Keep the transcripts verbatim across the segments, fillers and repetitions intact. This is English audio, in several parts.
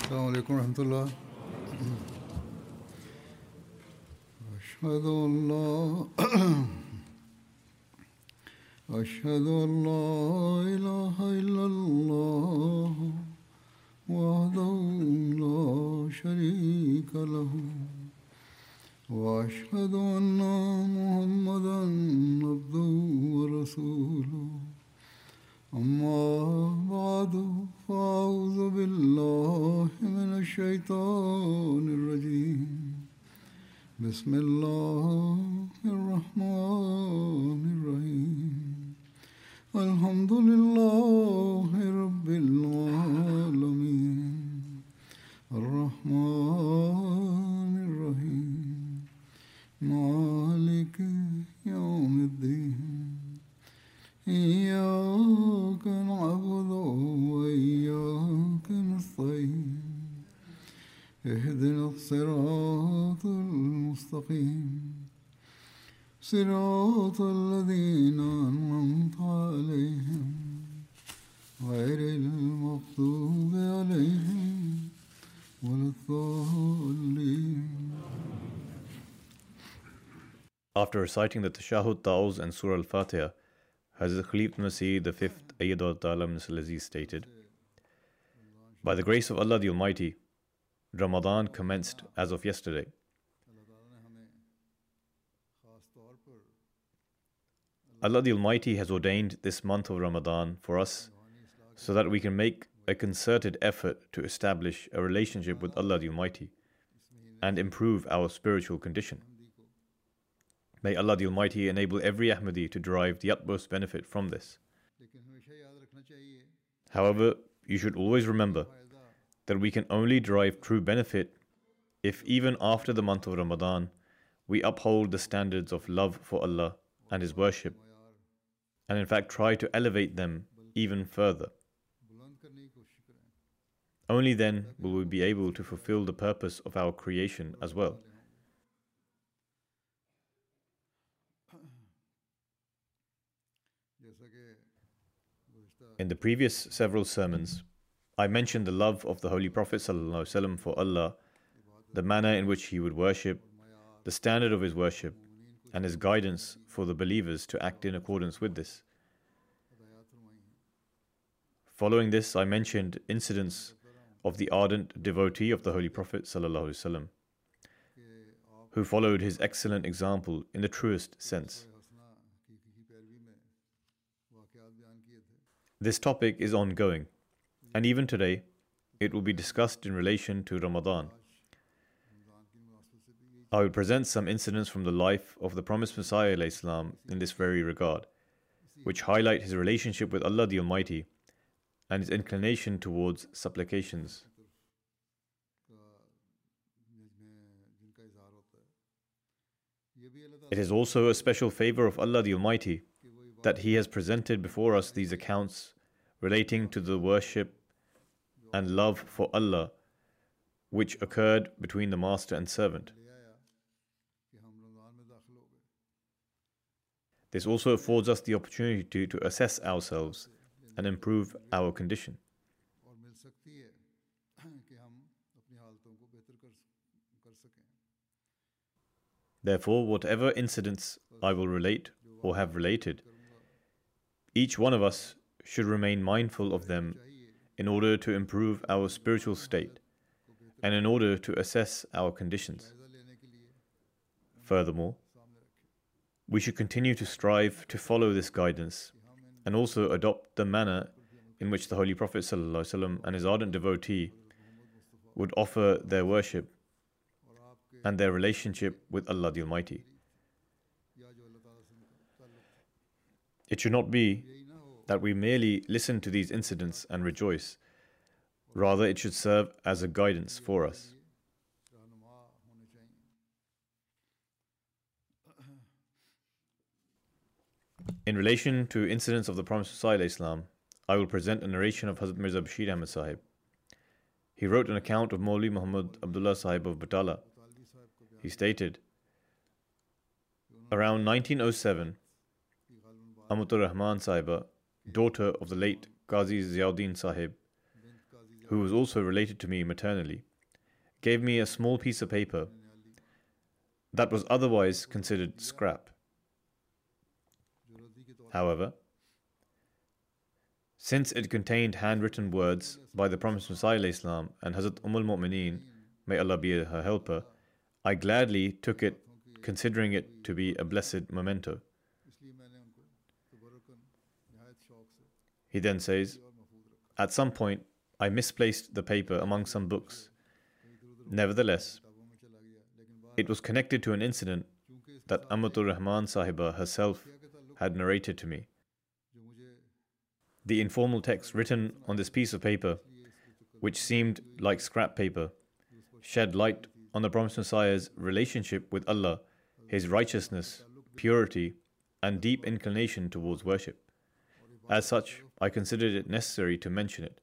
السلام عليكم ورحمة الله. أشهد أن لا أشهد أن لا إله إلا الله وحده لا شريك له وأشهد أن محمدا عبده ورسوله أما بعد فأعوذ بالله من الشيطان الرجيم بسم الله الرحمن الرحيم الحمد لله رب العالمين الرحمن الرحيم مالك يوم الدين إياك نعبد وإياك نستعين اهدنا الصراط المستقيم صراط الذين أنعمت عليهم غير المغضوب عليهم ولا الضالين. After reciting the Tashahhud, Ta'awuz and Surah Al-Fatiha, Hazrat Khalif Masih the fifth Ayyadullah Ta'ala Nasal Aziz stated, by the grace of Allah the Almighty, Ramadan commenced as of yesterday. Allah the Almighty has ordained this month of Ramadan for us so that we can make a concerted effort to establish a relationship with Allah the Almighty and improve our spiritual condition. May Allah the Almighty enable every Ahmadi to derive the utmost benefit from this. However, you should always remember that we can only derive true benefit if even after the month of Ramadan we uphold the standards of love for Allah and His worship, and in fact try to elevate them even further. Only then will we be able to fulfill the purpose of our creation as well. In the previous several sermons, I mentioned the love of the Holy Prophet ﷺ for Allah, the manner in which he would worship, the standard of his worship, and his guidance for the believers to act in accordance with this. Following this, I mentioned incidents of the ardent devotee of the Holy Prophet ﷺ, who followed his excellent example in the truest sense. This topic is ongoing, and even today, it will be discussed in relation to Ramadan. I will present some incidents from the life of the promised Messiah ﷺ in this very regard, which highlight his relationship with Allah the Almighty and his inclination towards supplications. It is also a special favor of Allah the Almighty that He has presented before us these accounts relating to the worship and love for Allah which occurred between the master and servant. This also affords us the opportunity to, to assess ourselves and improve our condition. Therefore, whatever incidents I will relate or have related, each one of us should remain mindful of them in order to improve our spiritual state and in order to assess our conditions. Furthermore, we should continue to strive to follow this guidance and also adopt the manner in which the Holy Prophet ﷺ and his ardent devotee would offer their worship and their relationship with Allah the Almighty. It should not be that we merely listen to these incidents and rejoice. Rather, it should serve as a guidance for us. In relation to incidents of the Promised Messiah ﷺ, I will present a narration of Hazrat Mirza Bashir Ahmad Sahib. He wrote an account of Maulvi Muhammad Abdullah Sahib of Batala. He stated, around nineteen oh seven, Amatur Rahman Sahiba, daughter of the late Qazi Ziauddin Sahib, who was also related to me maternally, gave me a small piece of paper that was otherwise considered scrap. However, since it contained handwritten words by the Promised Messiah ﷺ and Hazrat Umm al-Mu'mineen, may Allah be her helper, I gladly took it, considering it to be a blessed memento. He then says, at some point, I misplaced the paper among some books. Nevertheless, it was connected to an incident that Amatur Rahman Sahiba herself had narrated to me. The informal text written on this piece of paper, which seemed like scrap paper, shed light on the Promised Messiah's relationship with Allah, his righteousness, purity, and deep inclination towards worship. As such, I considered it necessary to mention it.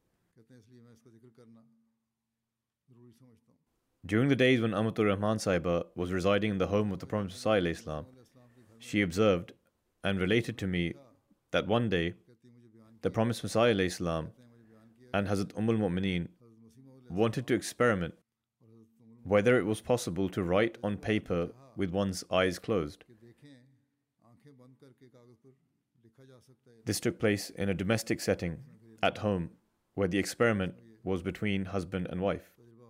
During the days when Amatur Rahman Sahiba was residing in the home of the Prophet ﷺ, she observed and related to me that one day the Promised Messiah ﷺ and Hazrat Umm al-Mu'mineen wanted to experiment whether it was possible to write on paper with one's eyes closed. This took place in a domestic setting at home, where the experiment was between husband and wife.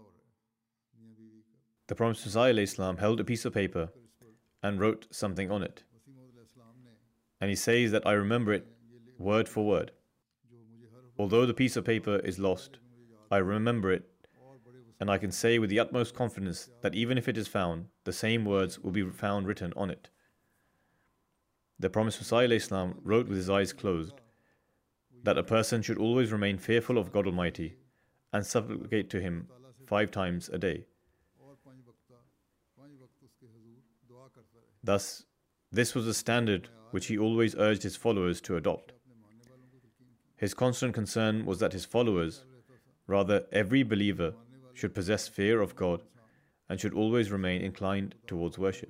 The Promised Messiah ﷺ held a piece of paper and wrote something on it. And he says that I remember it word for word. Although the piece of paper is lost, I remember it, and I can say with the utmost confidence that even if it is found, the same words will be found written on it. The Promised Messiah ﷺ wrote with his eyes closed that a person should always remain fearful of God Almighty and supplicate to Him five times a day. Thus, this was a standard which he always urged his followers to adopt. His constant concern was that his followers, rather every believer, should possess fear of God and should always remain inclined towards worship.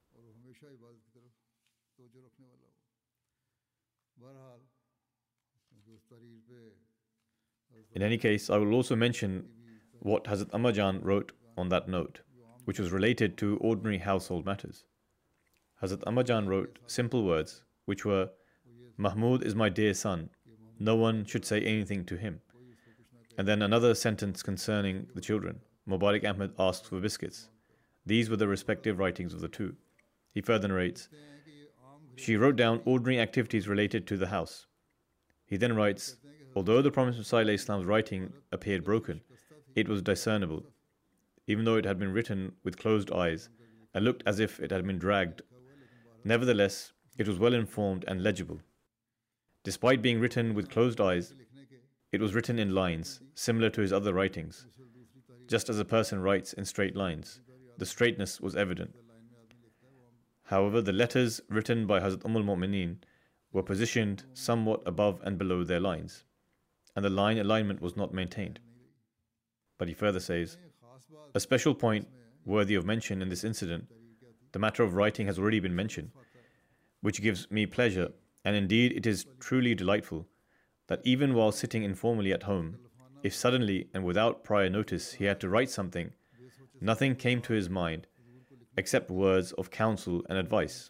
In any case, I will also mention what Hazrat Ammajan wrote on that note, which was related to ordinary household matters. Hazrat Ammajan wrote simple words, which were, Mahmud is my dear son, no one should say anything to him. And then another sentence concerning the children, Mubarak Ahmed asks for biscuits. These were the respective writings of the two. He further narrates, she wrote down ordinary activities related to the house. He then writes, although the Promised Messiah ﷺ's writing appeared broken, it was discernible, even though it had been written with closed eyes and looked as if it had been dragged. Nevertheless, it was well informed and legible. Despite being written with closed eyes, it was written in lines, similar to his other writings. Just as a person writes in straight lines, the straightness was evident. However, the letters written by Hazrat Umm al-Mu'mineen were positioned somewhat above and below their lines, and the line alignment was not maintained. But he further says, a special point worthy of mention in this incident, the matter of writing has already been mentioned, which gives me pleasure, and indeed it is truly delightful, that even while sitting informally at home, if suddenly and without prior notice he had to write something, nothing came to his mind except words of counsel and advice.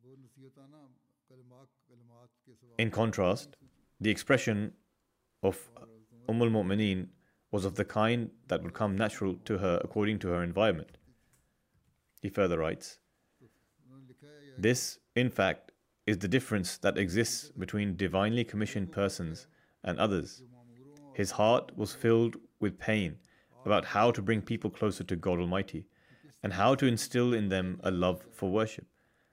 In contrast, the expression of Umm al-Mu'mineen was of the kind that would come natural to her according to her environment. He further writes, this, in fact, is the difference that exists between divinely commissioned persons and others. His heart was filled with pain about how to bring people closer to God Almighty and how to instill in them a love for worship.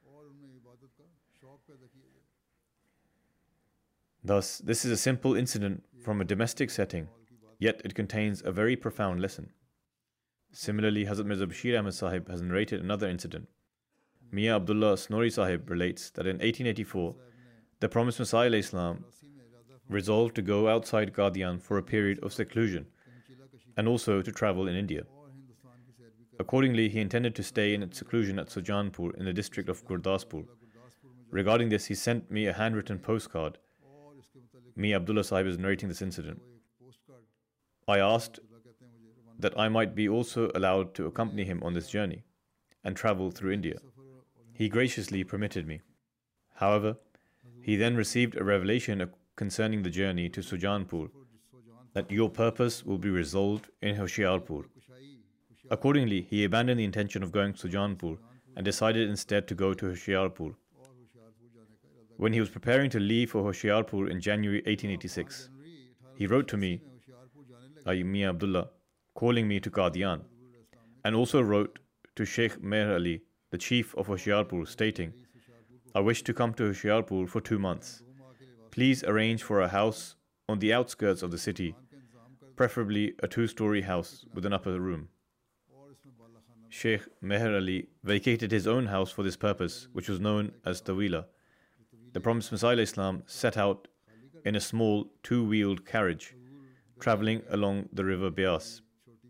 Thus, this is a simple incident from a domestic setting, yet it contains a very profound lesson. Similarly, Hazrat Mirza Bashir Ahmad Sahib has narrated another incident. Mian Abdullah Snori Sahib relates that in eighteen eighty-four, the Promised Messiah ﷺ resolved to go outside Qadian for a period of seclusion and also to travel in India. Accordingly, he intended to stay in seclusion at Sujanpur in the district of Gurdaspur. Regarding this, he sent me a handwritten postcard. Mian Abdullah Sahib is narrating this incident. I asked that I might be also allowed to accompany him on this journey and travel through India. He graciously permitted me. However, he then received a revelation concerning the journey to Sujanpur, that your purpose will be resolved in Hoshiarpur. Accordingly, he abandoned the intention of going to Sujanpur and decided instead to go to Hoshiarpur. When he was preparing to leave for Hoshiarpur in January eighteen eighty-six, he wrote to me, I, Mian Abdullah, calling me to Qadian, and also wrote to Sheikh Meher Ali, the chief of Hoshiarpur, stating, I wish to come to Hoshiarpur for two months. Please arrange for a house on the outskirts of the city, preferably a two-story house with an upper room. Sheikh Meher Ali vacated his own house for this purpose, which was known as Tawila. The Promised Messiah Islam set out in a small two-wheeled carriage, traveling along the river Beas.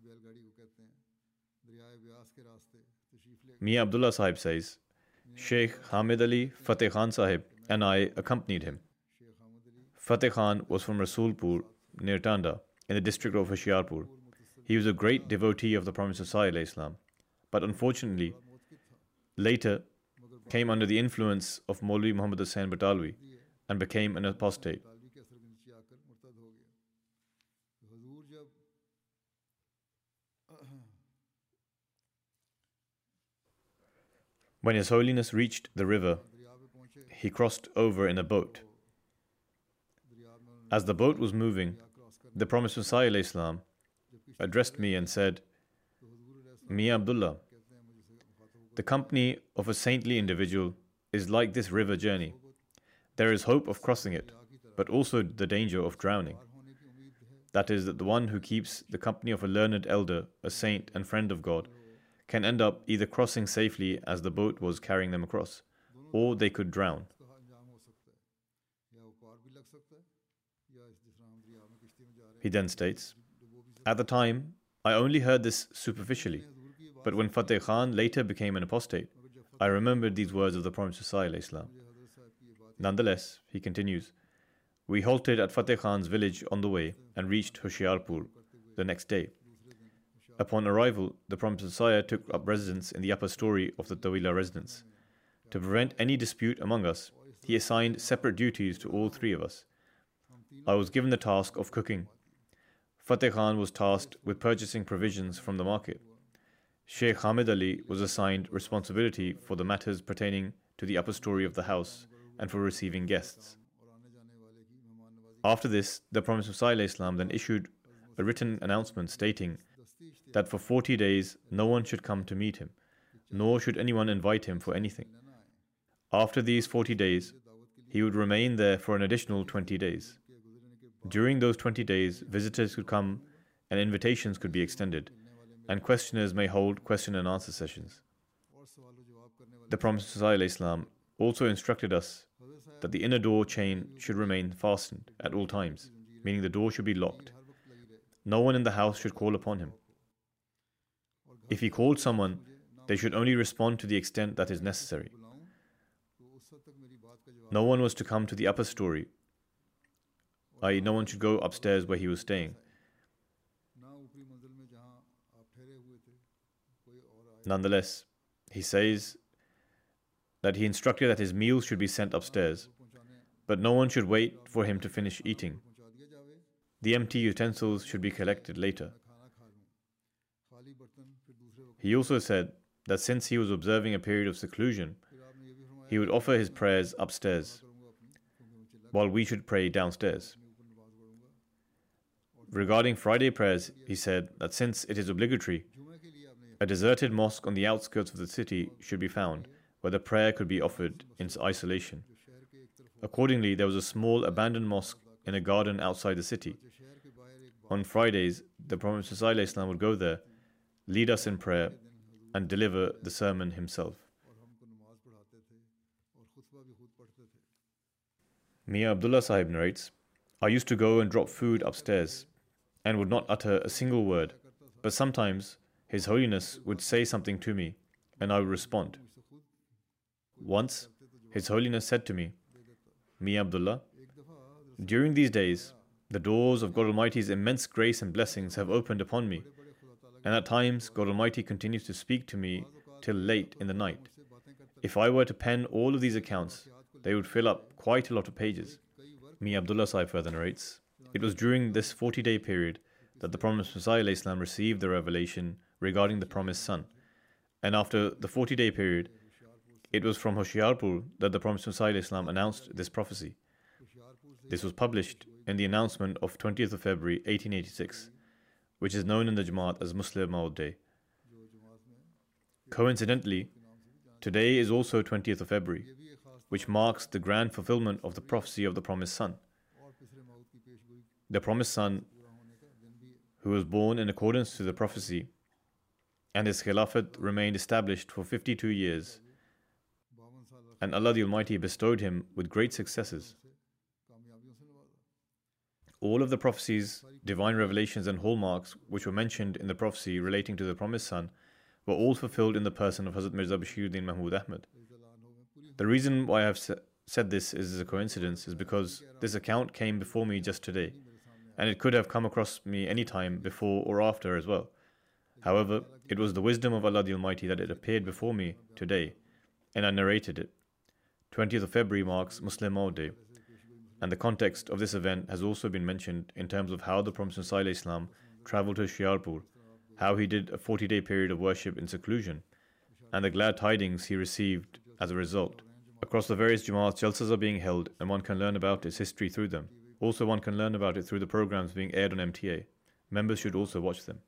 Mian Abdullah Sahib says, Sheikh Hamid Ali Fateh Khan Sahib and I accompanied him. Fateh Khan was from Rasulpur, near Tanda, in the district of Hoshiarpur. He was a great devotee of the Promised Messiah Islam, but unfortunately, later came under the influence of Maulvi Muhammad Hussain Batalwi and became an apostate. When His Holiness reached the river, he crossed over in a boat. As the boat was moving, the Promised Messiah Islam addressed me and said, Mian Abdullah, the company of a saintly individual is like this river journey. There is hope of crossing it, but also the danger of drowning. That is, that the one who keeps the company of a learned elder, a saint and friend of God, can end up either crossing safely as the boat was carrying them across, or they could drown. He then states, at the time, I only heard this superficially, but when Fateh Khan later became an apostate, I remembered these words of the Promised Messiah Islam. Nonetheless, he continues, we halted at Fateh Khan's village on the way and reached Hoshiarpur the next day. Upon arrival, the Promised Messiah took up residence in the upper story of the Tawila residence. To prevent any dispute among us, he assigned separate duties to all three of us. I was given the task of cooking. Fateh Khan was tasked with purchasing provisions from the market. Sheikh Hamid Ali was assigned responsibility for the matters pertaining to the upper story of the house and for receiving guests. After this, the Promised Messiah Islam then issued a written announcement stating that for forty days no one should come to meet him, nor should anyone invite him for anything. After these forty days, he would remain there for an additional twenty days. During those twenty days, visitors could come and invitations could be extended, and questioners may hold question and answer sessions. The Promised Messiah Islam also instructed us that the inner door chain should remain fastened at all times, meaning the door should be locked. No one in the house should call upon him. If he called someone, they should only respond to the extent that is necessary. No one was to come to the upper story, that is, no one should go upstairs where he was staying. Nonetheless, he says that he instructed that his meals should be sent upstairs, but no one should wait for him to finish eating. The empty utensils should be collected later. He also said that since he was observing a period of seclusion, he would offer his prayers upstairs, while we should pray downstairs. Regarding Friday prayers, he said that since it is obligatory, a deserted mosque on the outskirts of the city should be found, where the prayer could be offered in isolation. Accordingly, there was a small abandoned mosque in a garden outside the city. On Fridays, the Prophet ﷺ would go there, lead us in prayer, and deliver the sermon himself. Mian Abdullah Sahib narrates, I used to go and drop food upstairs and would not utter a single word, but sometimes His Holiness would say something to me and I would respond. Once, His Holiness said to me, Mian Abdullah, during these days, The doors of God Almighty's immense grace and blessings have opened upon me, and at times God Almighty continues to speak to me till late in the night. If I were to pen all of these accounts, they would fill up quite a lot of pages. Mir Abdullah Sahib further narrates, it was during this forty-day period that the promised Messiah ﷺ received the revelation regarding the promised son. And after the forty-day period, it was from Hoshiarpur that the promised Messiah ﷺ announced this prophecy. This was published in the announcement of twentieth of February eighteen eighty-six, which is known in the Jamaat as Muslim Maud Day. Coincidentally, today is also twentieth of February, which marks the grand fulfillment of the prophecy of the promised son. The promised son, who was born in accordance to the prophecy, and his Khilafat remained established for fifty-two years, and Allah the Almighty bestowed him with great successes. All of the prophecies, divine revelations and hallmarks which were mentioned in the prophecy relating to the promised son were all fulfilled in the person of Hazrat Mirza Bashiruddin Mahmud Ahmad. The reason why I have said this is a coincidence is because this account came before me just today, and it could have come across me any time before or after as well. However, it was the wisdom of Allah the Almighty that it appeared before me today, and I narrated it. twentieth of February marks Muslim Maud Day, and the context of this event has also been mentioned in terms of how the Prophet ﷺ travelled to Hoshiarpur, how he did a forty-day period of worship in seclusion, and the glad tidings he received as a result. Across the various Jamaats, Jalsas are being held, and one can learn about its history through them. Also, one can learn about it through the programs being aired on M T A. Members should also watch them.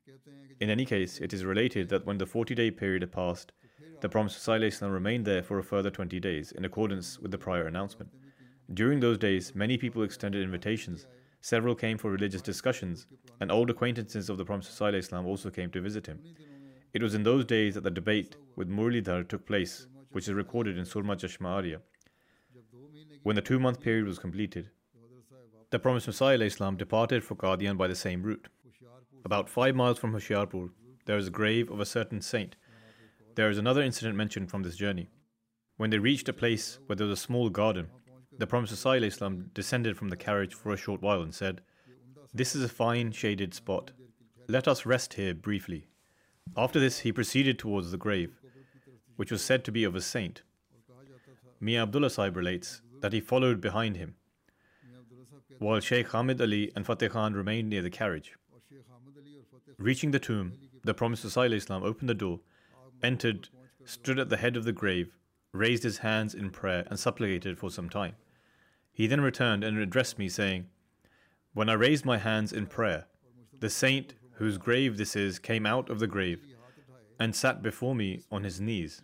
In any case, it is related that when the forty-day period had passed, the Prophet ﷺ remained there for a further twenty days, in accordance with the prior announcement. During those days, many people extended invitations. Several came for religious discussions, and old acquaintances of the Prophet ﷺ also came to visit him. It was in those days that the debate with Murlidhar took place, which is recorded in Surma Chashma Arya. When the two-month period was completed, the Prophet ﷺ departed for Qadian by the same route. About five miles from Hoshiarpur, there is a grave of a certain saint. There is another incident mentioned from this journey. When they reached a place where there was a small garden, the Prophet ﷺ descended from the carriage for a short while and said, "This is a fine shaded spot. Let us rest here briefly." After this, he proceeded towards the grave, which was said to be of a saint. Mir Abdullah Sahib relates that he followed behind him, while Shaykh Hamid Ali and Fateh Khan remained near the carriage. Reaching the tomb, the Prophet ﷺ opened the door, entered, stood at the head of the grave, raised his hands in prayer and supplicated for some time. He then returned and addressed me, saying, "When I raised my hands in prayer, the saint whose grave this is came out of the grave and sat before me on his knees.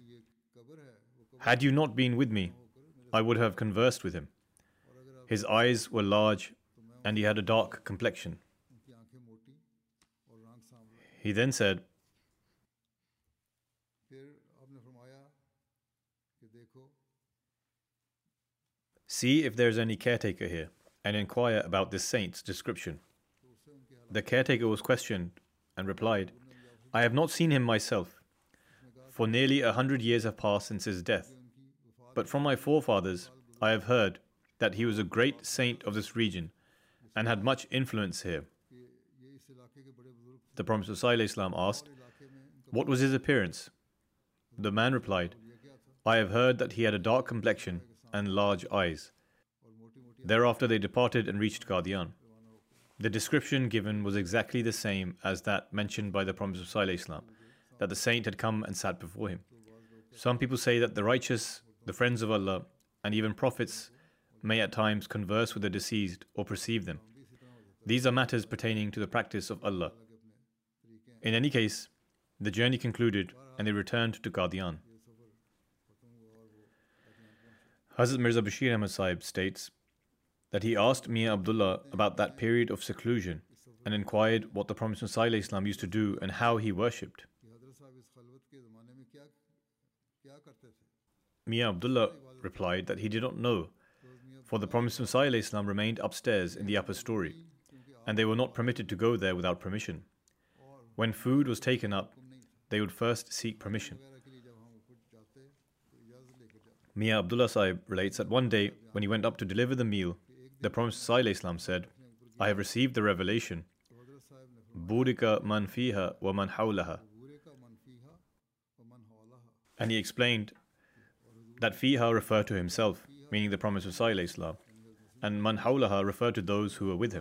Had you not been with me, I would have conversed with him. His eyes were large and he had a dark complexion." He then said, "See if there is any caretaker here, and inquire about this saint's description." The caretaker was questioned and replied, "I have not seen him myself, for nearly a hundred years have passed since his death. But from my forefathers, I have heard that he was a great saint of this region and had much influence here." The Prophet ﷺ asked, "What was his appearance?" The man replied, "I have heard that he had a dark complexion and large eyes." Thereafter they departed and reached Qadian. The description given was exactly the same as that mentioned by the Prophet ﷺ, that the saint had come and sat before him. Some people say that the righteous, the friends of Allah, and even prophets may at times converse with the deceased or perceive them. These are matters pertaining to the practice of Allah. In any case, the journey concluded and they returned to Qadian. Hazrat Mirza Bashir Ahmad Sahib states that he asked Mir Abdullah about that period of seclusion and inquired what the Prophet ﷺ used to do and how he worshipped. Mir Abdullah replied that he did not know, for the Prophet ﷺ remained upstairs in the upper story, and they were not permitted to go there without permission. When food was taken up, they would first seek permission. Mir Abdullah Sahib relates that one day, when he went up to deliver the meal, the Prophet ﷺ said, I have received the revelation. Burika man fiha wa man hawlaha. And he explained that fiha referred to himself, meaning the Promised Messiah Islam, and man hawlaha referred to those who were with him.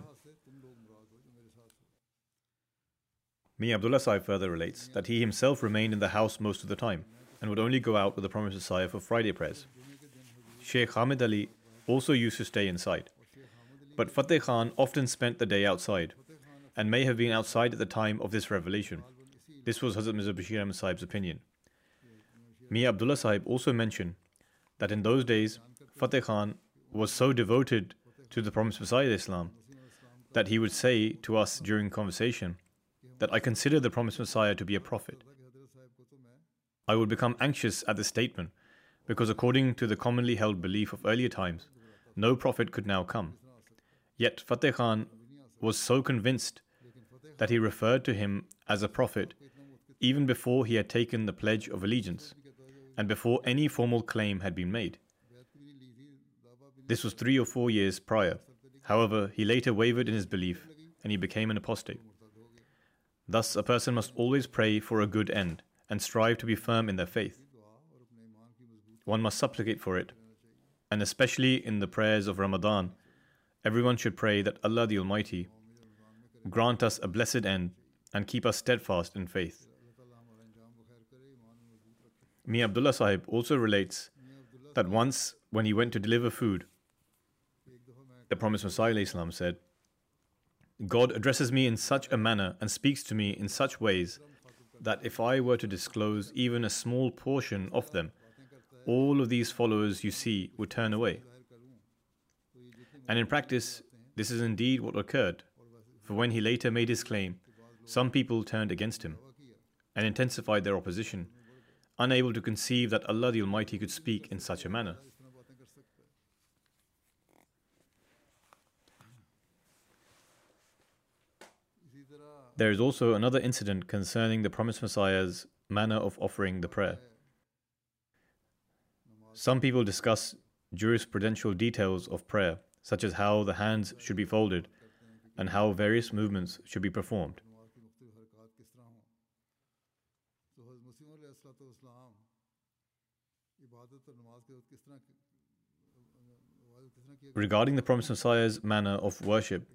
Mir Abdullah Sahib further relates that he himself remained in the house most of the time and would only go out with the Promised Messiah for Friday prayers. Sheikh Hamid Ali also used to stay inside, but Fateh Khan often spent the day outside and may have been outside at the time of this revelation. This was Hazrat Mirza Bashir Ahmad Sahib's opinion. Mir Abdullah Sahib also mentioned that in those days, Fateh Khan was so devoted to the Promised Messiah Islam that he would say to us during conversation that I consider the Promised Messiah to be a prophet. I would become anxious at this statement because according to the commonly held belief of earlier times, no prophet could now come. Yet Fateh Khan was so convinced that he referred to him as a prophet even before he had taken the pledge of allegiance and before any formal claim had been made. This was three or four years prior. However, he later wavered in his belief and he became an apostate. Thus, a person must always pray for a good end and strive to be firm in their faith. One must supplicate for it, and especially in the prayers of Ramadan, everyone should pray that Allah the Almighty grant us a blessed end and keep us steadfast in faith. Mir Abdullah Sahib also relates that once when he went to deliver food, the Promised Messiah Islam said, God addresses me in such a manner and speaks to me in such ways that if I were to disclose even a small portion of them, all of these followers you see would turn away. And in practice, this is indeed what occurred, for when he later made his claim, some people turned against him and intensified their opposition, unable to conceive that Allah the Almighty could speak in such a manner. There is also another incident concerning the Promised Messiah's manner of offering the prayer. Some people discuss jurisprudential details of prayer, such as how the hands should be folded and how various movements should be performed. Regarding the Promised Messiah's manner of worship,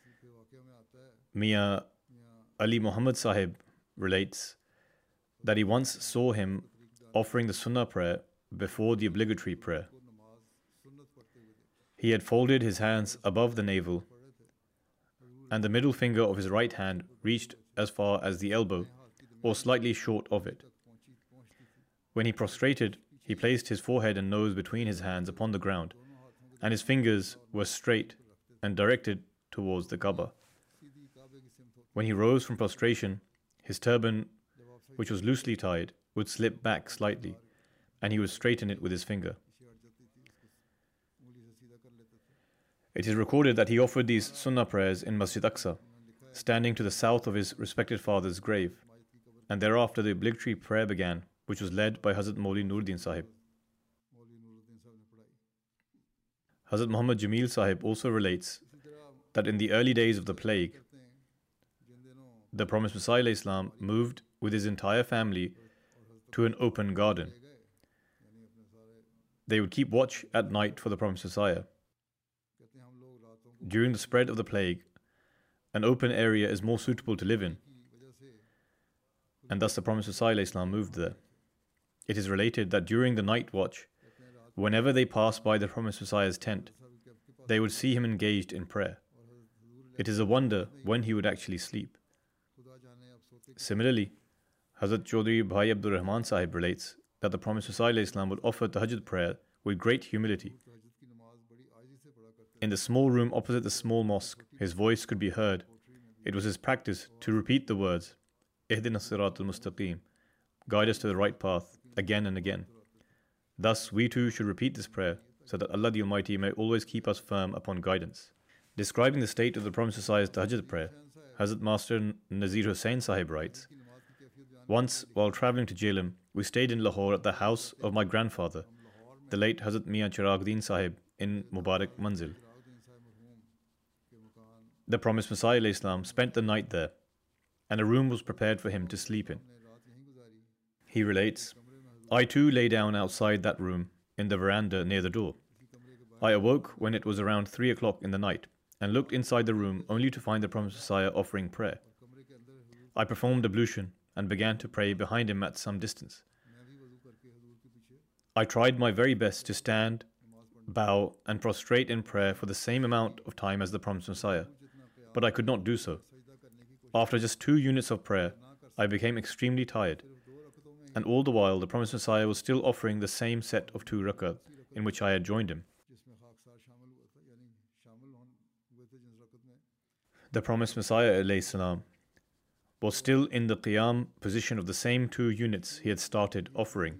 Mian Ali Muhammad Sahib relates that he once saw him offering the Sunnah prayer before the obligatory prayer. He had folded his hands above the navel, and the middle finger of his right hand reached as far as the elbow, or slightly short of it. When he prostrated, he placed his forehead and nose between his hands upon the ground, and his fingers were straight and directed towards the Kaaba. When he rose from prostration, his turban, which was loosely tied, would slip back slightly, and he would straighten it with his finger. It is recorded that he offered these Sunnah prayers in Masjid Aqsa, standing to the south of his respected father's grave, and thereafter the obligatory prayer began, which was led by Hazrat Mauli Nuruddin Sahib. Hazrat Muhammad Jamil Sahib also relates that in the early days of the plague, the Promised Messiah Islam moved with his entire family to an open garden. They would keep watch at night for the Promised Messiah. During the spread of the plague, an open area is more suitable to live in, and thus the Promised Messiah Islam moved there. It is related that during the night watch, whenever they passed by the Promised Messiah's tent, they would see him engaged in prayer. It is a wonder when he would actually sleep. Similarly, Hazrat Chaudhry Bhai Abdul Rahman Sahib relates that the Promised Messiah Islam would offer Tahajjud prayer with great humility. In the small room opposite the small mosque, his voice could be heard. It was his practice to repeat the words, Ihdina Siratul Mustaqim, guide us to the right path, again and again. Thus, we too should repeat this prayer so that Allah the Almighty may always keep us firm upon guidance. Describing the state of the Promised Messiah's Tahajjud prayer, Hazrat Master Nazir Hussain Sahib writes, once, while travelling to Jhelum, we stayed in Lahore at the house of my grandfather, the late Hazrat Mian Chiragdeen Sahib in Mubarak Manzil. the promised Messiah ﷺ spent the night there, and a room was prepared for him to sleep in. He relates, I too lay down outside that room in the veranda near the door. I awoke when it was around three o'clock in the night and looked inside the room only to find the promised Messiah offering prayer. I performed ablution and began to pray behind him at some distance. I tried my very best to stand, bow, and prostrate in prayer for the same amount of time as the promised Messiah, but I could not do so. After just two units of prayer, I became extremely tired, and all the while the promised Messiah was still offering the same set of two rakat in which I had joined him. The promised Messiah ﷺ was still in the qiyam position of the same two units he had started offering,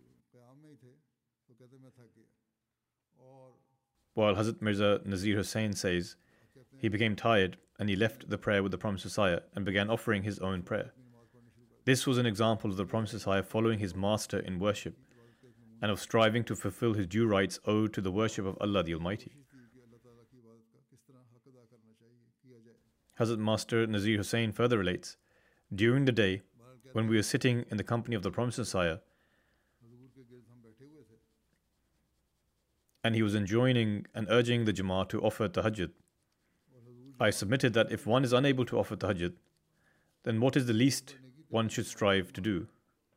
while Hazrat Mirza Nazir Hussain says he became tired and he left the prayer with the promised Messiah and began offering his own prayer. This was an example of the promised Messiah following his master in worship and of striving to fulfill his due rights owed to the worship of Allah the Almighty. Hazrat Master Nazir Hussain further relates, during the day, when we were sitting in the company of the promised Messiah, and he was enjoining and urging the Jamaat to offer tahajjud, I submitted that if one is unable to offer tahajjud, then what is the least one should strive to do?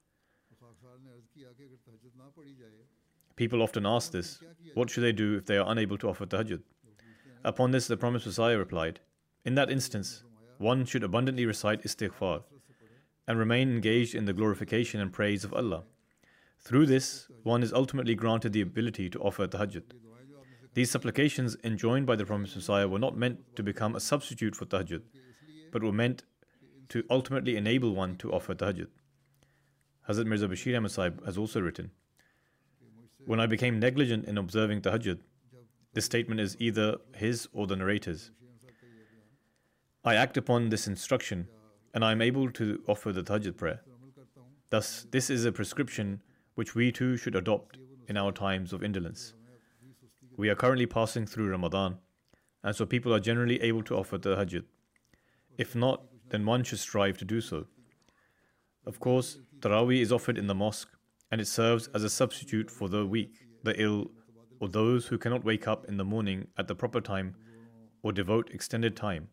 People often ask this, what should they do if they are unable to offer tahajjud? Upon this, the promised Messiah replied, in that instance, one should abundantly recite istighfar and remain engaged in the glorification and praise of Allah. Through this, one is ultimately granted the ability to offer tahajjud. These supplications enjoined by the promised Messiah were not meant to become a substitute for tahajjud, but were meant to ultimately enable one to offer tahajjud. Hazrat Mirza Bashir Ahmad Sahib has also written, when I became negligent in observing tahajjud, this statement is either his or the narrator's. I act upon this instruction and I am able to offer the tahajjud prayer. Thus, this is a prescription which we too should adopt in our times of indolence. We are currently passing through Ramadan, and so people are generally able to offer the tahajjud. If not, then one should strive to do so. Of course, Taraweeh is offered in the mosque, and it serves as a substitute for the weak, the ill, or those who cannot wake up in the morning at the proper time or devote extended time.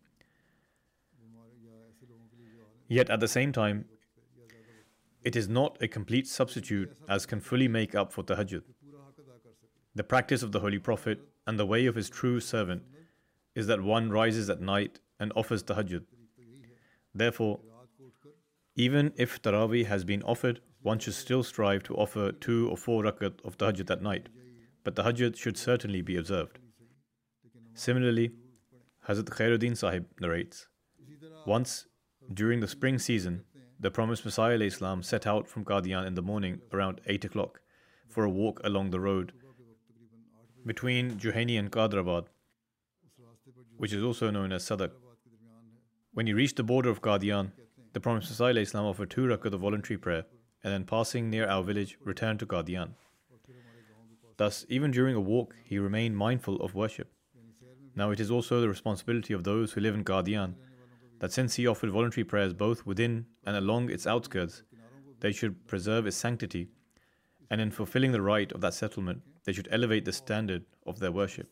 Yet at the same time, it is not a complete substitute as can fully make up for tahajjud. The practice of the Holy Prophet and the way of his true servant is that one rises at night and offers tahajjud. Therefore, even if Taraweeh has been offered, one should still strive to offer two or four rakat of tahajjud at night, but tahajjud should certainly be observed. Similarly, Hazrat Khairuddin Sahib narrates, once during the spring season, the promised Messiah ﷺ set out from Qadian in the morning around eight o'clock for a walk along the road between Juhaini and Qadrabad, which is also known as Sadak. When he reached the border of Qadian, the promised Messiah ﷺ offered two rakat of voluntary prayer and then passing near our village, returned to Qadian. Thus, even during a walk, he remained mindful of worship. Now it is also the responsibility of those who live in Qadian that since he offered voluntary prayers both within and along its outskirts, they should preserve its sanctity, and in fulfilling the right of that settlement, they should elevate the standard of their worship.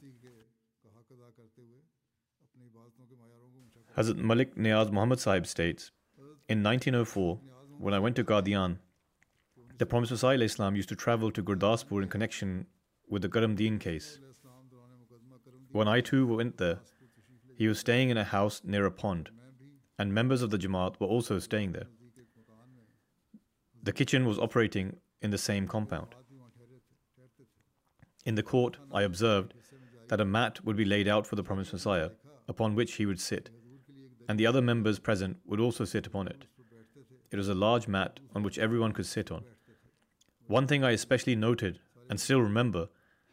Hazrat Malik Niaz Muhammad Sahib states, in nineteen oh four, when I went to Qadian, the promised Messiah ﷺ used to travel to Gurdaspur in connection with the Karamdeen case. When I too went there, he was staying in a house near a pond, and members of the Jamaat were also staying there. The kitchen was operating in the same compound. In the court, I observed that a mat would be laid out for the promised Messiah, upon which he would sit, and the other members present would also sit upon it. It was a large mat on which everyone could sit on. One thing I especially noted, and still remember,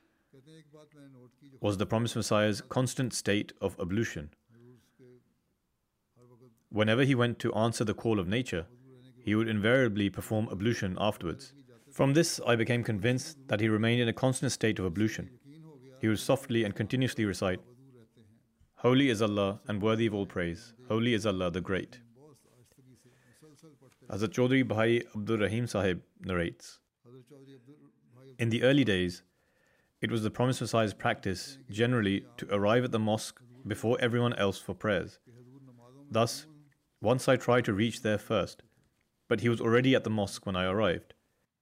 was the promised Messiah's constant state of ablution. Whenever he went to answer the call of nature, he would invariably perform ablution afterwards. From this, I became convinced that he remained in a constant state of ablution. He would softly and continuously recite, Holy is Allah and worthy of all praise. Holy is Allah the Great. Hazrat Chaudhry Bhai Abdur Rahim Sahib narrates, in the early days, it was the Promised Messiah's practice generally to arrive at the mosque before everyone else for prayers. Thus, once I tried to reach there first, but he was already at the mosque when I arrived.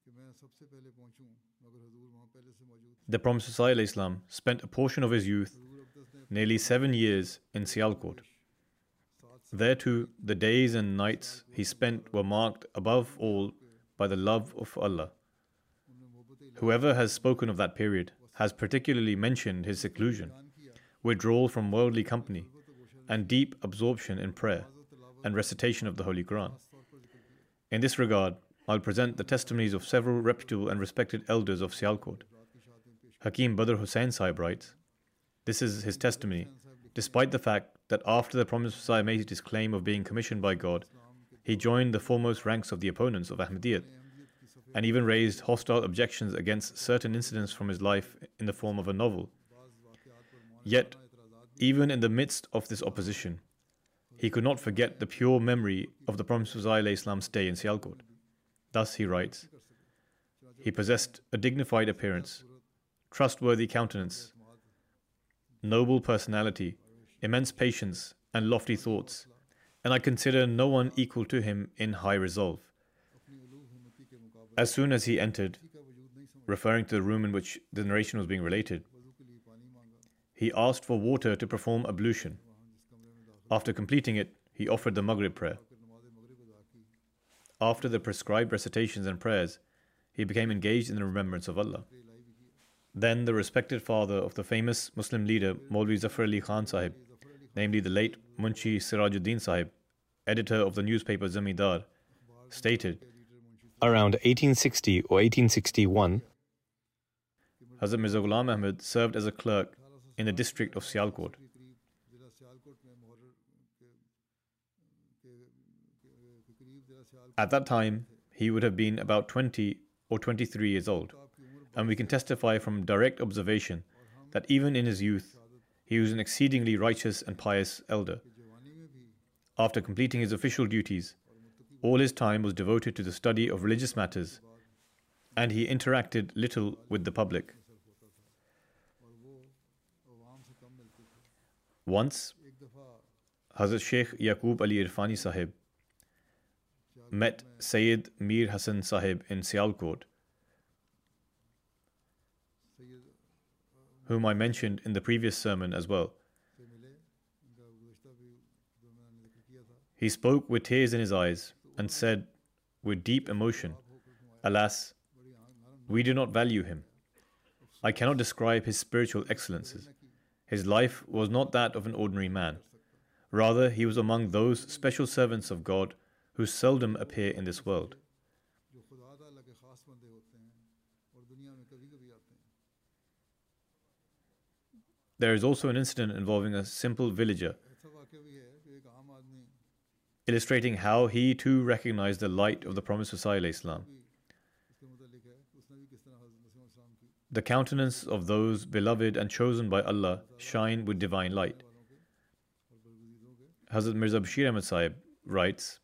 The Promised Messiah ﷺ spent a portion of his youth, nearly seven years, in Sialkot. There too, the days and nights he spent were marked above all by the love of Allah. Whoever has spoken of that period has particularly mentioned his seclusion, withdrawal from worldly company, and deep absorption in prayer and recitation of the Holy Quran. In this regard, I'll present the testimonies of several reputable and respected elders of Sialkot. Hakim Badr Hussain Sahib writes, this is his testimony, despite the fact that after the Promised Messiah made his claim of being commissioned by God, he joined the foremost ranks of the opponents of Ahmadiyyat, and even raised hostile objections against certain incidents from his life in the form of a novel. Yet, even in the midst of this opposition, he could not forget the pure memory of the Promised Messiah's stay in Sialkot. Thus he writes, he possessed a dignified appearance, trustworthy countenance, noble personality, immense patience, and lofty thoughts, and I consider no one equal to him in high resolve. As soon as he entered, referring to the room in which the narration was being related, he asked for water to perform ablution. After completing it, he offered the Maghrib prayer. After the prescribed recitations and prayers, he became engaged in the remembrance of Allah. Then the respected father of the famous Muslim leader Maulvi Zafar Ali Khan Sahib, namely the late Munshi Sirajuddin Sahib, editor of the newspaper Zamindar, stated, around eighteen sixty or eighteen sixty-one, Hazrat Mirza Ghulam Ahmad served as a clerk in the district of Sialkot. At that time, he would have been about twenty or twenty-three years old, and we can testify from direct observation that even in his youth, he was an exceedingly righteous and pious elder. After completing his official duties, all his time was devoted to the study of religious matters, and he interacted little with the public. Once, Hazrat Sheikh Yaqub Ali Irfani Sahib met Sayyid Mir Hassan Sahib in Sialkot, whom I mentioned in the previous sermon as well. He spoke with tears in his eyes and said with deep emotion, alas, we do not value him. I cannot describe his spiritual excellences. His life was not that of an ordinary man. Rather, he was among those special servants of God who seldom appear in this world. There is also an incident involving a simple villager, illustrating how he too recognized the light of the Promised Messiah ﷺ. The countenance of those beloved and chosen by Allah shine with divine light. Hazrat Mirza Bashir Ahmad Sahib writes,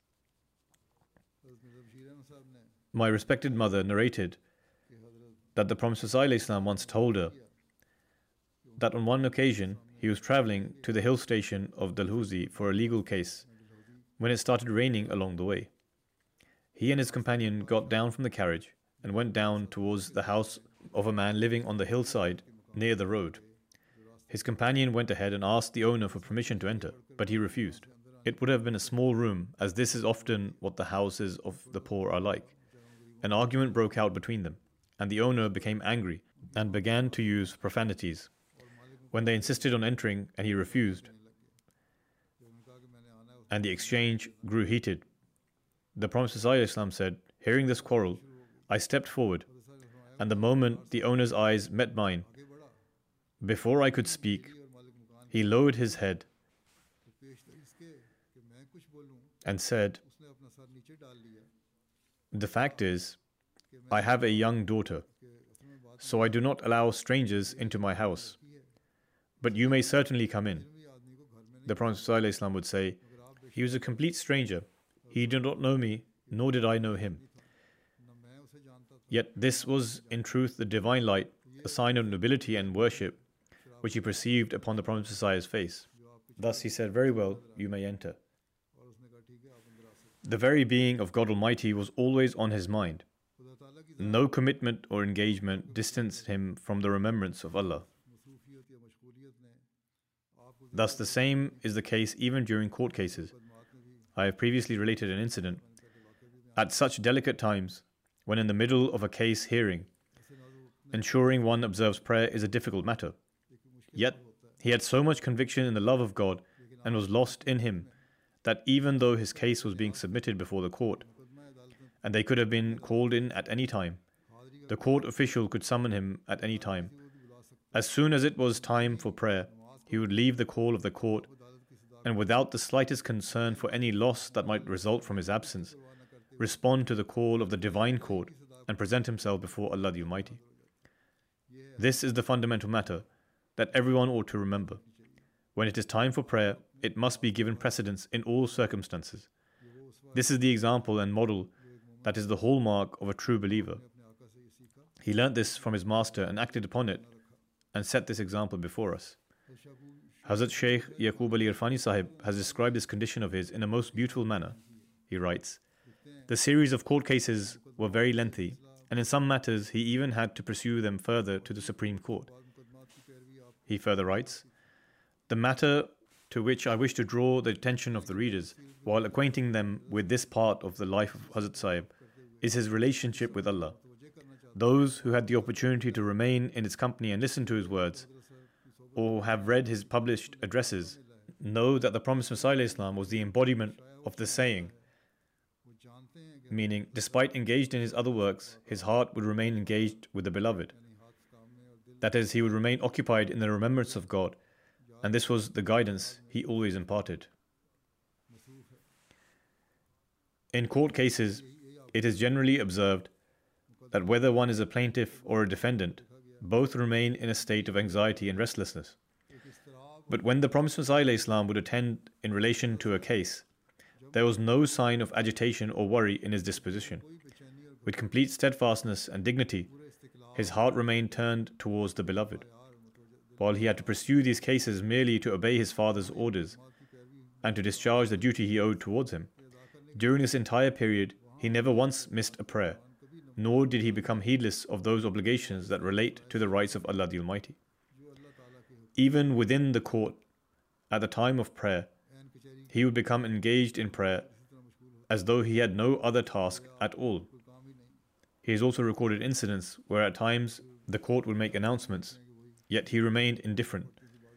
my respected mother narrated that the Promised Messiah ﷺ once told her that on one occasion he was traveling to the hill station of Dalhousie for a legal case when it started raining along the way. He and his companion got down from the carriage and went down towards the house of a man living on the hillside near the road. His companion went ahead and asked the owner for permission to enter, but he refused. It would have been a small room, as this is often what the houses of the poor are like. An argument broke out between them, and the owner became angry and began to use profanities. When they insisted on entering and he refused, and the exchange grew heated, the Promised Messiah ﷺ said, hearing this quarrel, I stepped forward, and the moment the owner's eyes met mine, before I could speak, he lowered his head and said, the fact is, I have a young daughter, so I do not allow strangers into my house, but you may certainly come in. the Prophet ﷺ would say, "He was a complete stranger. He did not know me, nor did I know him." Yet this was in truth the divine light, a sign of nobility and worship, which he perceived upon the Promised Messiah's face. Thus he said, "Very well, you may enter." The very being of God Almighty was always on his mind. No commitment or engagement distanced him from the remembrance of Allah. Thus the same is the case even during court cases. I have previously related an incident. At such delicate times, when in the middle of a case hearing, ensuring one observes prayer is a difficult matter. Yet he had so much conviction in the love of God and was lost in him that even though his case was being submitted before the court, and they could have been called in at any time, the court official could summon him at any time. As soon as it was time for prayer, he would leave the call of the court, and without the slightest concern for any loss that might result from his absence, respond to the call of the divine court and present himself before Allah the Almighty. This is the fundamental matter that everyone ought to remember. When it is time for prayer, it must be given precedence in all circumstances. This is the example and model that is the hallmark of a true believer. He learnt this from his master and acted upon it and set this example before us. Hazrat Shaykh Yaqub Ali Irfani Sahib has described this condition of his in a most beautiful manner. He writes, "The series of court cases were very lengthy, and in some matters he even had to pursue them further to the Supreme Court." He further writes, "The matter to which I wish to draw the attention of the readers, while acquainting them with this part of the life of Hazrat Sahib, is his relationship with Allah. Those who had the opportunity to remain in his company and listen to his words, or have read his published addresses, know that the Promised Messiah Islam was the embodiment of the saying, meaning, despite engaged in his other works, his heart would remain engaged with the Beloved. That is, he would remain occupied in the remembrance of God, and this was the guidance he always imparted." In court cases, it is generally observed that whether one is a plaintiff or a defendant, both remain in a state of anxiety and restlessness. But when the Promised Messiah Islam would attend in relation to a case, there was no sign of agitation or worry in his disposition. With complete steadfastness and dignity, his heart remained turned towards the Beloved. While he had to pursue these cases merely to obey his father's orders and to discharge the duty he owed towards him, during this entire period, he never once missed a prayer, nor did he become heedless of those obligations that relate to the rights of Allah the Almighty. Even within the court, at the time of prayer, he would become engaged in prayer as though he had no other task at all. He has also recorded incidents where at times the court would make announcements, yet he remained indifferent.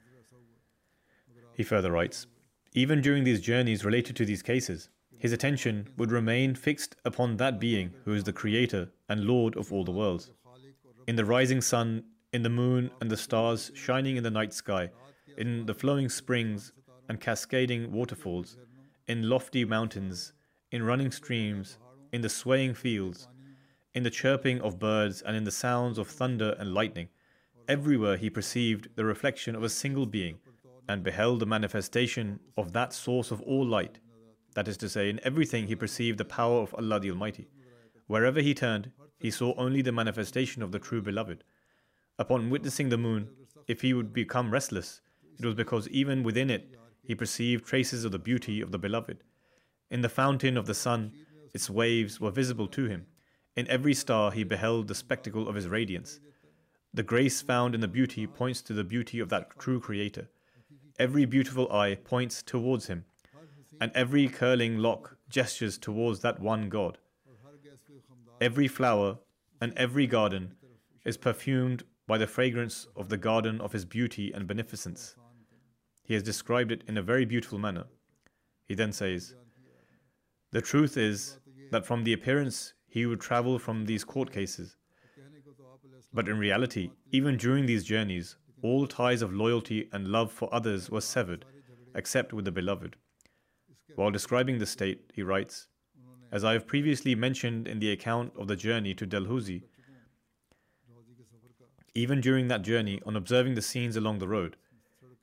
He further writes, "Even during these journeys related to these cases, his attention would remain fixed upon that being who is the Creator and Lord of all the worlds. In the rising sun, in the moon and the stars shining in the night sky, in the flowing springs and cascading waterfalls, in lofty mountains, in running streams, in the swaying fields, in the chirping of birds and in the sounds of thunder and lightning, everywhere he perceived the reflection of a single being and beheld the manifestation of that source of all light. That is to say, in everything he perceived the power of Allah the Almighty. Wherever he turned, he saw only the manifestation of the true Beloved. Upon witnessing the moon, if he would become restless, it was because even within it he perceived traces of the beauty of the Beloved. In the fountain of the sun, its waves were visible to him. In every star he beheld the spectacle of his radiance. The grace found in the beauty points to the beauty of that true Creator. Every beautiful eye points towards him, and every curling lock gestures towards that one God. Every flower and every garden is perfumed by the fragrance of the garden of his beauty and beneficence." He has described it in a very beautiful manner. He then says, "The truth is that from the appearance he would travel from these court cases. But in reality, even during these journeys, all ties of loyalty and love for others were severed, except with the Beloved." While describing the state, he writes, "As I have previously mentioned in the account of the journey to Dalhousie, even during that journey, on observing the scenes along the road,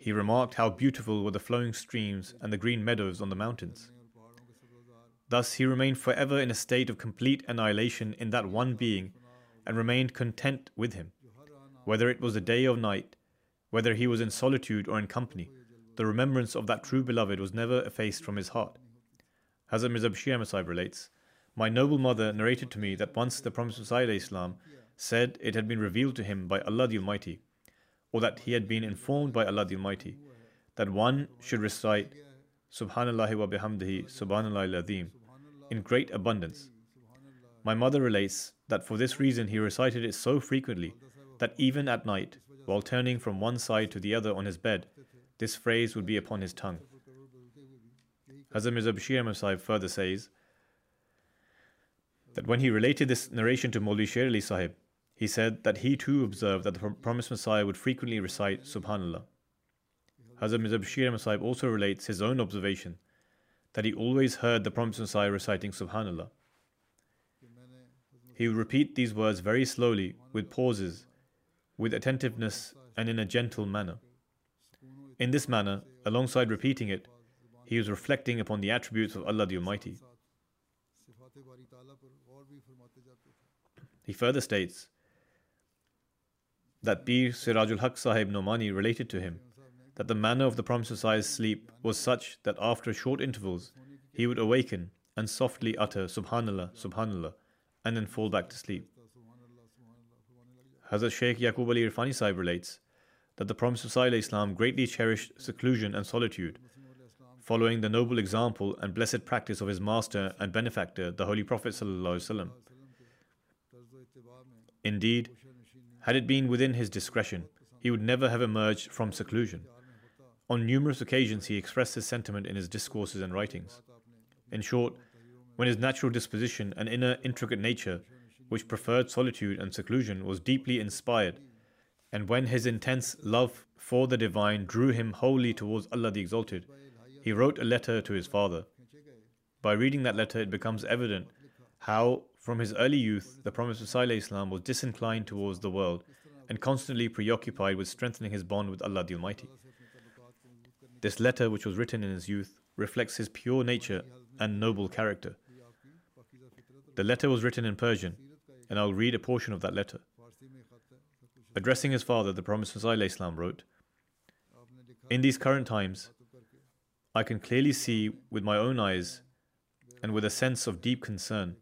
He remarked how beautiful were the flowing streams and the green meadows on the mountains. Thus he remained forever in a state of complete annihilation in that one being and remained content with him. Whether it was the day or night, whether he was in solitude or in company, the remembrance of that true beloved was never effaced from his heart. Hazrat Mirza Bashir Ahmad Sahib relates, "My noble mother narrated to me that once the Prophet ﷺ said it had been revealed to him by Allah the Almighty, or that he had been informed by Allah the Almighty, that one should recite Subhanallah wa bihamdihi Subhanallah al-Azim in great abundance. My mother relates that for this reason he recited it so frequently that even at night, while turning from one side to the other on his bed, this phrase would be upon his tongue." Hazrat Mirza Bashir Ahmad Sahib further says that when he related this narration to Maulvi Sher Ali Sahib, he said that he too observed that the promised Messiah would frequently recite Subhanallah. Hazrat Mirza Bashir Ahmad Sahib also relates his own observation that he always heard the promised Messiah reciting Subhanallah. He would repeat these words very slowly, with pauses, with attentiveness, and in a gentle manner. In this manner, alongside repeating it, he was reflecting upon the attributes of Allah the Almighty. He further states that Bir Sirajul Haq Sahib Nomani related to him that the manner of the Promised Messiah's sleep was such that after short intervals he would awaken and softly utter Subhanallah, Subhanallah, and then fall back to sleep. Hazrat Shaykh Yaqub Ali Irfani Sahib relates that the Promised Messiah Islam greatly cherished seclusion and solitude, following the noble example and blessed practice of his master and benefactor, the Holy Prophet Sallallahu Alaihi Wasallam. Indeed, had it been within his discretion, he would never have emerged from seclusion. On numerous occasions he expressed this sentiment in his discourses and writings. In short, when his natural disposition and inner intricate nature, which preferred solitude and seclusion, was deeply inspired, and when his intense love for the divine drew him wholly towards Allah the Exalted, he wrote a letter to his father. By reading that letter, it becomes evident how, from his early youth, the Promised Messiah Islam was disinclined towards the world and constantly preoccupied with strengthening his bond with Allah the Almighty. This letter, which was written in his youth, reflects his pure nature and noble character. The letter was written in Persian, and I'll read a portion of that letter. Addressing his father, the Promised Messiah Islam wrote, "In these current times, I can clearly see with my own eyes and with a sense of deep concern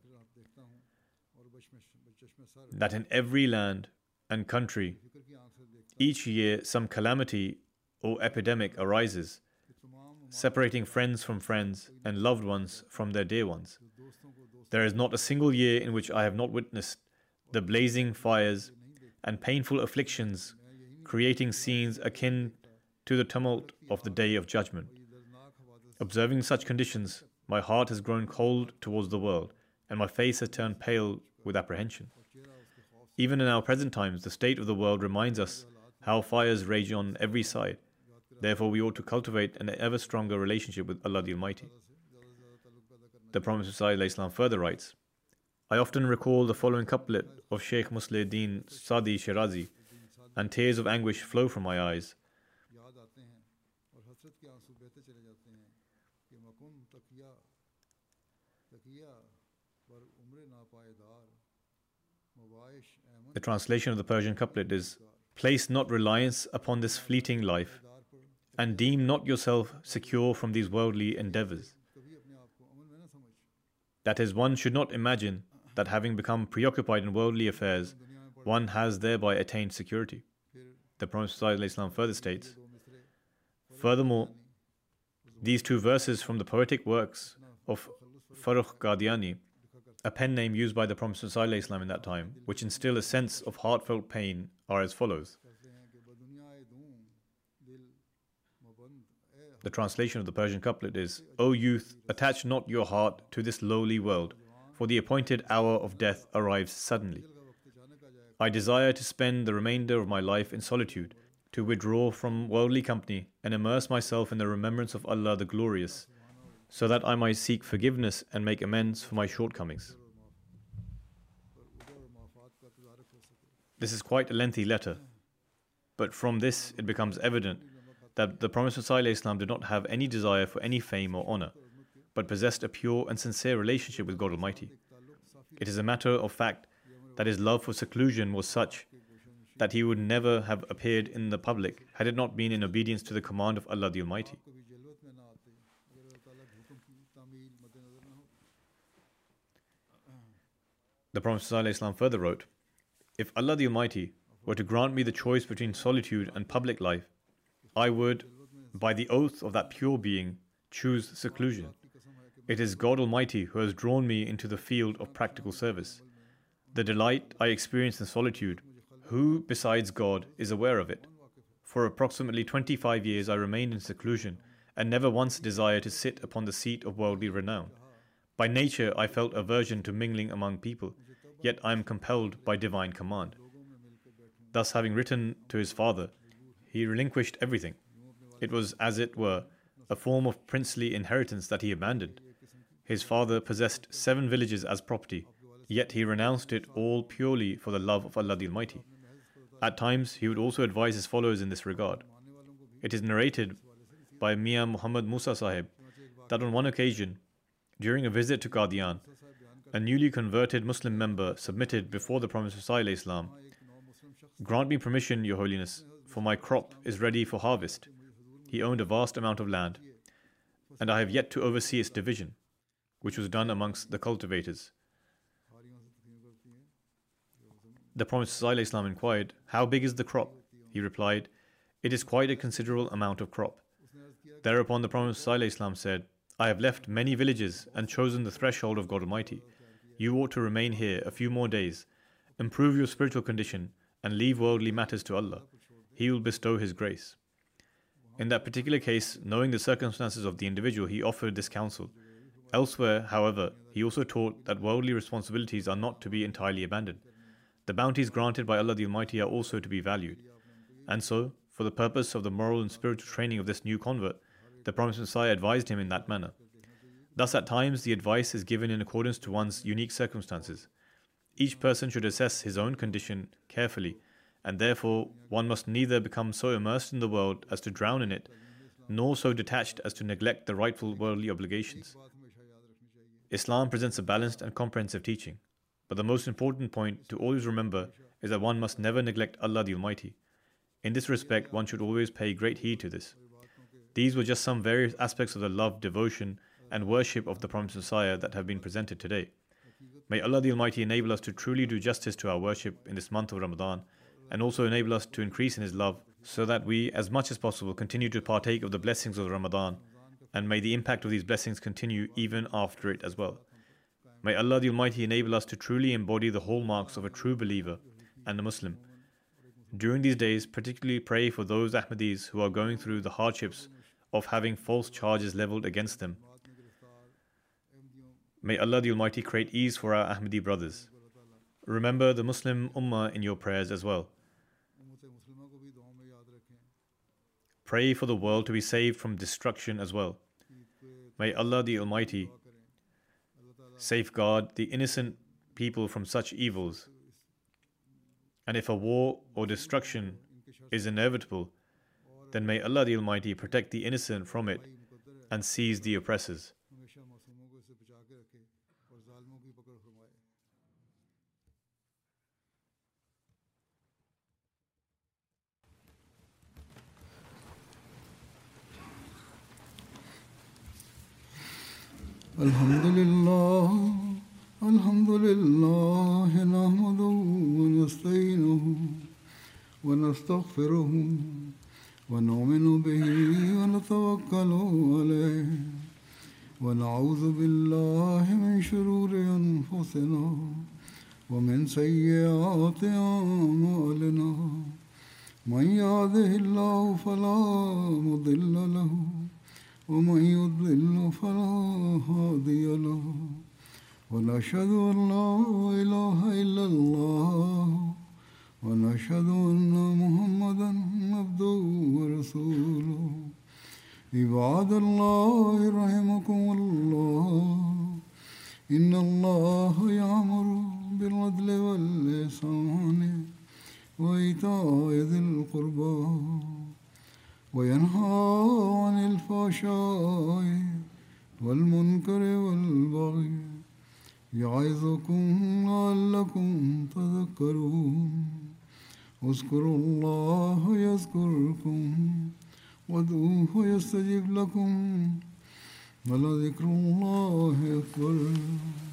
that in every land and country, each year some calamity or epidemic arises, separating friends from friends and loved ones from their dear ones. There is not a single year in which I have not witnessed the blazing fires and painful afflictions creating scenes akin to the tumult of the Day of Judgment. Observing such conditions, my heart has grown cold towards the world, and my face has turned pale with apprehension. Even in our present times, the state of the world reminds us how fires rage on every side. Therefore, we ought to cultivate an ever stronger relationship with Allah the Almighty." The Promised Messiah Islam further writes, "I often recall the following couplet of Shaykh Musliuddin Sadi Shirazi, and tears of anguish flow from my eyes. The translation of the Persian couplet is, "Place not reliance upon this fleeting life, and deem not yourself secure from these worldly endeavors." That is, one should not imagine that having become preoccupied in worldly affairs, one has thereby attained security. The Prophet ﷺ further states, "Furthermore, these two verses from the poetic works of Farrukh Qadiani, a pen name used by the Prophet ﷺ in that time, which instill a sense of heartfelt pain, are as follows." The translation of the Persian couplet is, "O youth, attach not your heart to this lowly world, for the appointed hour of death arrives suddenly. I desire to spend the remainder of my life in solitude, to withdraw from worldly company and immerse myself in the remembrance of Allah the Glorious, so that I might seek forgiveness and make amends for my shortcomings." This is quite a lengthy letter, but from this it becomes evident that the Prophet ﷺ did not have any desire for any fame or honor, but possessed a pure and sincere relationship with God Almighty. It is a matter of fact that his love for seclusion was such that he would never have appeared in the public had it not been in obedience to the command of Allah the Almighty. The Prophet ﷺ further wrote, "If Allah the Almighty were to grant me the choice between solitude and public life, I would, by the oath of that pure being, choose seclusion. It is God Almighty who has drawn me into the field of practical service. The delight I experience in solitude, who besides God is aware of it? For approximately twenty-five years I remained in seclusion and never once desired to sit upon the seat of worldly renown. By nature I felt aversion to mingling among people, yet I am compelled by divine command." Thus, having written to his father, he relinquished everything. It was, as it were, a form of princely inheritance that he abandoned. His father possessed seven villages as property, yet he renounced it all purely for the love of Allah the Almighty. At times, he would also advise his followers in this regard. It is narrated by Mian Muhammad Musa Sahib that on one occasion, during a visit to Qadian, a newly converted Muslim member submitted before the Prophet ﷺ, "Grant me permission, Your Holiness, for my crop is ready for harvest." He owned a vast amount of land, and I have yet to oversee its division, which was done amongst the cultivators. The Prophet ﷺ inquired, "How big is the crop?" He replied, "It is quite a considerable amount of crop." Thereupon the Prophet ﷺ said, "I have left many villages and chosen the threshold of God Almighty. You ought to remain here a few more days, improve your spiritual condition, and leave worldly matters to Allah. He will bestow His grace." In that particular case, knowing the circumstances of the individual, he offered this counsel. Elsewhere, however, he also taught that worldly responsibilities are not to be entirely abandoned. The bounties granted by Allah the Almighty are also to be valued. And so, for the purpose of the moral and spiritual training of this new convert, the Promised Messiah advised him in that manner. Thus, at times, the advice is given in accordance to one's unique circumstances. Each person should assess his own condition carefully, and therefore one must neither become so immersed in the world as to drown in it, nor so detached as to neglect the rightful worldly obligations. Islam presents a balanced and comprehensive teaching, but the most important point to always remember is that one must never neglect Allah the Almighty. In this respect, one should always pay great heed to this. These were just some various aspects of the love, devotion, and worship of the Promised Messiah that have been presented today. May Allah the Almighty enable us to truly do justice to our worship in this month of Ramadan, and also enable us to increase in His love, so that we, as much as possible, continue to partake of the blessings of Ramadan, and may the impact of these blessings continue even after it as well. May Allah the Almighty enable us to truly embody the hallmarks of a true believer and a Muslim. During these days, particularly pray for those Ahmadis who are going through the hardships of having false charges leveled against them. May Allah the Almighty create ease for our Ahmadi brothers. Remember the Muslim Ummah in your prayers as well. Pray for the world to be saved from destruction as well. May Allah the Almighty safeguard the innocent people from such evils. And if a war or destruction is inevitable, then may Allah the Almighty protect the innocent from it and seize the oppressors. Alhamdulillah, Alhamdulillah, nahmaduhu wa nasta'inuhu wa nastaghfiruhu wa nu'minu bihi wa natawakkalu alayhi wa na'udhu billahi min shururi anfusina wa min sayyiati a'malina. Man yahdihillahu fala mudilla lahu ومن يضلل فلا هادي له ونشهد أن لا إله إلا الله ونشهد أن محمدا عبده ورسوله عباد الله رحمكم الله إن الله يأمر بالعدل والإحسان وإيتاء ذي القربى وينهى عن الفحشاء والمنكر والبغي يعظكم لعلكم تذكرون اذكروا الله يذكركم وادعوه يستجب لكم ولذكر الله أكبر.